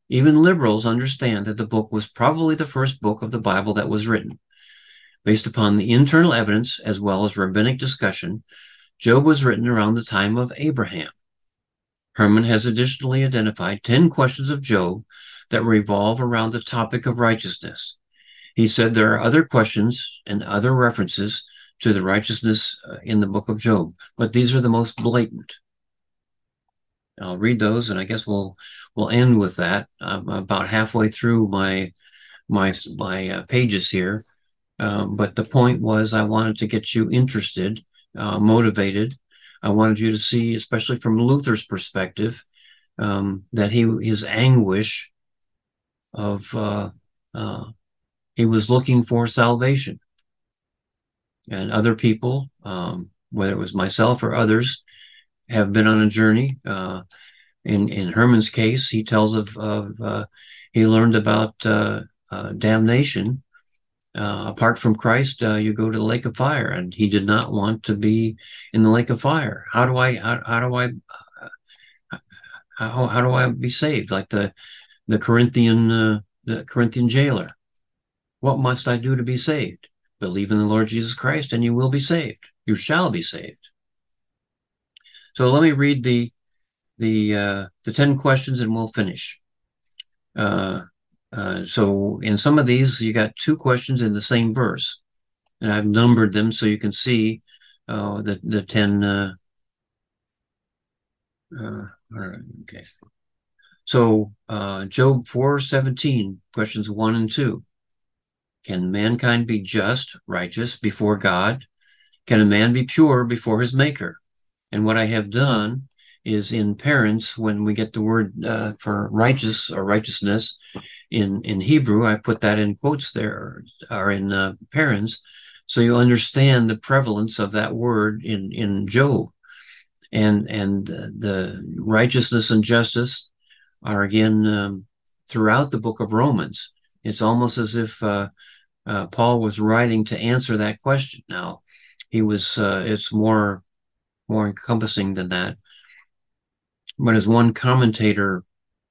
Even liberals understand that the book was probably the first book of the Bible that was written. Based upon the internal evidence as well as rabbinic discussion, Job was written around the time of Abraham. Herman has additionally identified ten questions of Job that revolve around the topic of righteousness. He said there are other questions and other references to the righteousness in the book of Job, but these are the most blatant. I'll read those, and I guess we'll we'll end with that. I'm about halfway through my my my uh, pages here, um, but the point was I wanted to get you interested, uh, motivated. I wanted you to see, especially from Luther's perspective, um, that he his anguish of uh, uh, he was looking for salvation, and other people, um, whether it was myself or others, have been on a journey. Uh, in in Herman's case, he tells of of uh, he learned about uh, uh, damnation. Uh, apart from Christ, uh, you go to the lake of fire, and he did not want to be in the lake of fire. How do I how, how do I uh, how how do I be saved? Like the the Corinthian uh, the Corinthian jailer. What must I do to be saved? Believe in the Lord Jesus Christ, and you will be saved. You shall be saved. So let me read the the uh, the ten questions, and we'll finish. Uh, uh, so in some of these, you got two questions in the same verse, and I've numbered them so you can see uh, the the ten. Uh, uh, all right, okay. So uh, Job four seventeen, questions one and two. Can mankind be just, righteous before God? Can a man be pure before his maker? And what I have done is in parents, when we get the word uh, for righteous or righteousness in, in Hebrew, I put that in quotes there, or in uh, parents, so you understand the prevalence of that word in, in Job. And, and uh, the righteousness and justice are again um, throughout the book of Romans. It's almost as if uh, uh, Paul was writing to answer that question. Now, he was, uh, it's more, more encompassing than that. But as one commentator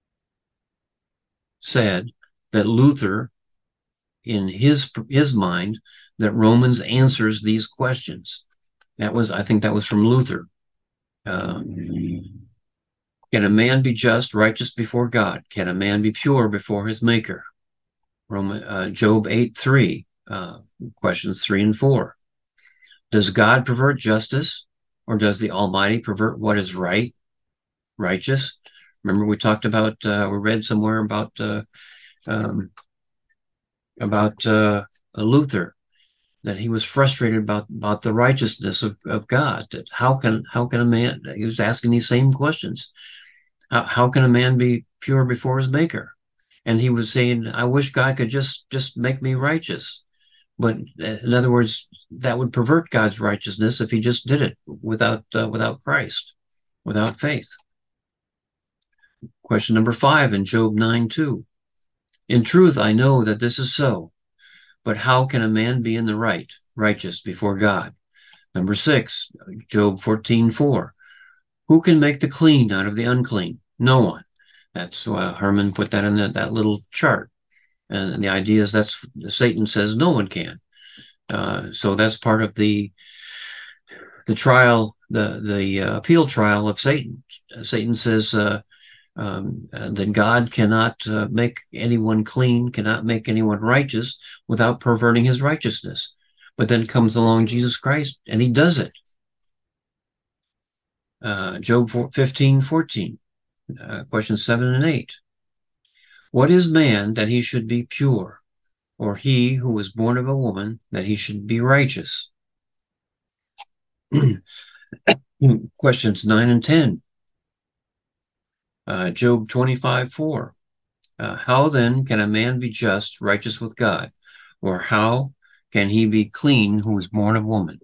said, that Luther, in his his mind, that Romans answers these questions. That was, I think that was from Luther. Uh, can a man be just, righteous before God? Can a man be pure before his maker? Roman, uh, Job eight three, uh, questions three and four. Does God pervert justice, or does the Almighty pervert what is right? Righteous. Remember, we talked about, uh, we read somewhere about uh, um, about uh, Luther, that he was frustrated about about the righteousness of, of God. That how can how can a man? He was asking these same questions. How how can a man be pure before his maker? And he was saying, I wish God could just just make me righteous. But in other words, that would pervert God's righteousness if he just did it without uh, without Christ, without faith. Question number five in Job nine two. In truth, I know that this is so, but how can a man be in the right, righteous before God? Number six, Job fourteen four. Who can make the clean out of the unclean? No one. That's uh, Herman put that in that, that little chart. And the idea is that's Satan says no one can. Uh, so that's part of the the trial, the the uh, appeal trial of Satan. Uh, Satan says uh, um, uh, that God cannot uh, make anyone clean, cannot make anyone righteous without perverting his righteousness. But then comes along Jesus Christ, and he does it. Uh, Job fifteen fourteen, uh, questions seven and eight. What is man that he should be pure, or he who was born of a woman that he should be righteous? Questions nine and ten. Uh, Job twenty-five four. Uh, how then can a man be just, righteous with God? Or how can he be clean who was born of woman?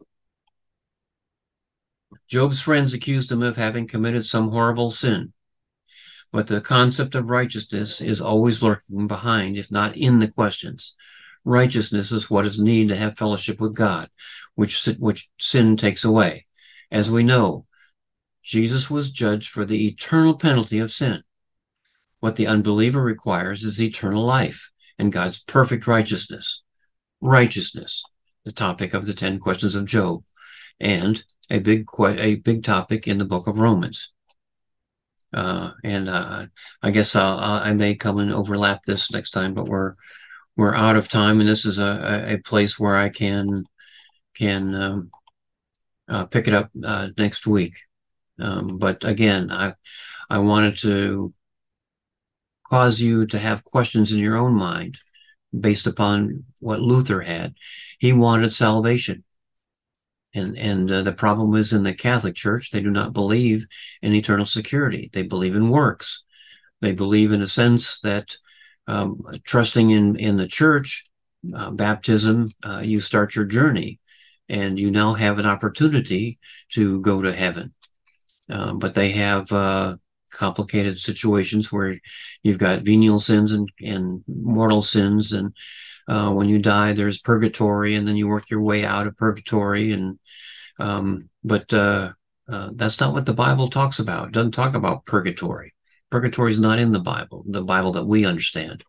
Job's friends accused him of having committed some horrible sin. But the concept of righteousness is always lurking behind, if not in the questions. Righteousness is what is needed to have fellowship with God, which, which sin takes away. As we know, Jesus was judged for the eternal penalty of sin. What the unbeliever requires is eternal life and God's perfect righteousness. Righteousness, the topic of the ten questions of Job, and a big a big topic in the book of Romans. Uh, and uh, I guess I'll, I may come and overlap this next time, but we're we're out of time, and this is a, a place where I can can um, uh, pick it up uh, next week. Um, but again, I I wanted to cause you to have questions in your own mind based upon what Luther had. He wanted salvation. And and uh, the problem is in the Catholic Church, they do not believe in eternal security. They believe in works. They believe in a sense that um, trusting in, in the church, uh, baptism, uh, you start your journey and you now have an opportunity to go to heaven. Um, but they have uh, complicated situations where you've got venial sins and, and mortal sins. And uh, when you die, there's purgatory, and then you work your way out of purgatory. And um, but uh, uh, that's not what the Bible talks about. It doesn't talk about purgatory. Purgatory is not in the Bible, the Bible that we understand.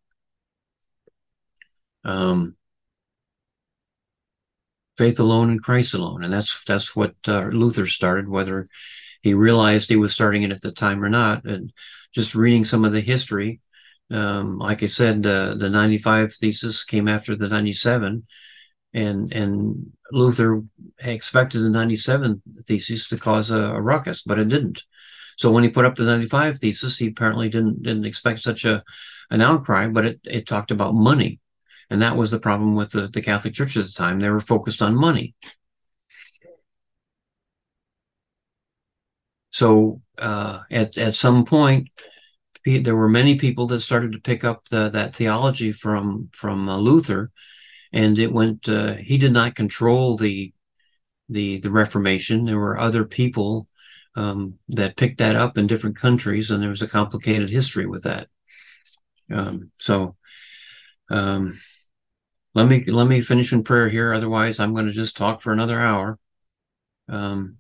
Um, faith alone in Christ alone, and that's that's what uh, Luther started, whether he realized he was starting it at the time or not. And just reading some of the history, um, like I said, uh, the ninety-five thesis came after the ninety-seven, and and Luther expected the ninety-seven thesis to cause a, a ruckus, but it didn't. So when he put up the ninety-five thesis, he apparently didn't didn't expect such a an outcry, but it, it talked about money. And that was the problem with the, the Catholic Church at the time. They were focused on money. So uh, at, at some point, there were many people that started to pick up the, that theology from, from uh, Luther, and it went, uh, he did not control the, the, the Reformation. There were other people um, that picked that up in different countries, and there was a complicated history with that. Um, so um, let me let me finish in prayer here. Otherwise, I'm going to just talk for another hour. Um,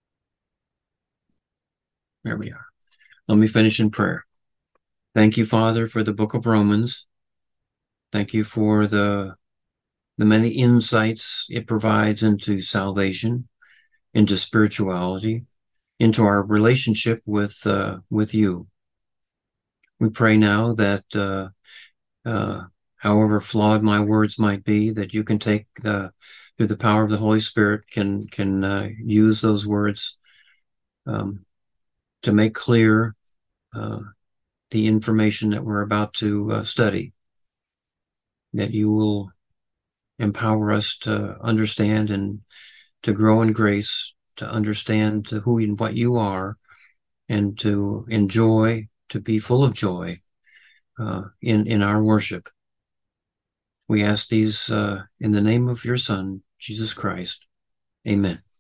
there we are. Let me finish in prayer. Thank you, Father, for the book of Romans. Thank you for the the many insights it provides into salvation, into spirituality, into our relationship with uh, with you. We pray now that uh, uh, however flawed my words might be, that you can take the through the power of the Holy Spirit can can uh, use those words um, to make clear uh, the information that we're about to uh, study. That you will empower us to understand and to grow in grace, to understand who and what you are, and to enjoy, to be full of joy uh, in, in our worship. We ask these uh, in the name of your Son, Jesus Christ. Amen.